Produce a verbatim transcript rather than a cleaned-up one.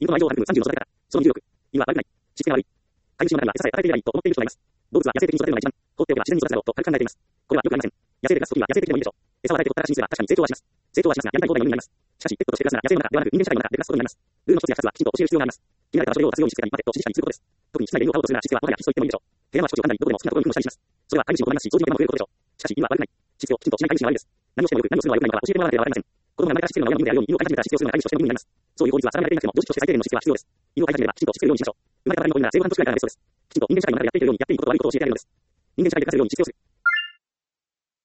インコの愛情を育むさんじゅうの育て方。そのにじゅうろく。犬は悪くない。しつけが悪い。飼い主の中には餌さえ与えていればいいと思っている人がいます。動物は野生的に育てるのが一番。放っておけば自然に育つだろうと軽く考えています。これはよくありません。野生で暮らすときは野生的でもいいでしょう。餌を与えて取ったら死にすれば確かに成長はします。成長はしますが、やりたい放題の意味になります。しかし、ペットとして暮らすなら野生の中ではなく人間社会の中で暮らすことになります。ルールの一つや二つはきちんと教える必要があります。決められた場所で用を足すようにしつけたり、待てと指示したりすることです。特に室内で犬を飼おうとするならしつけはもはや必須と言ってもいいでしょう。部屋のあちこちを噛んだり、どこでも好きなところに糞をしたりします。それは飼い主も困りますし、掃除の手間も増えることでしょう。しかし、犬は悪くない。しつけをきちんとしない飼い主が悪いです。何をしてもよく、何をするのは良くないのか教えてもらわなければなりません。子供が生まれからしつけるのが親の義務であるように、犬を飼い始めたらしつけをするのが飼い主としての義務になります。そういう法律は定められていなくても、常識として最低限のしつけは必要です。犬を飼い始めればきちんとしつけるようにしましょう。生まれたばかりの子犬なら生後半年くらいからがベストです。きちんと人間社会の中でやっていけるようにやっていくことを悪いことを教えてあげるのです。人間社会で暮らせるようにしつけをする。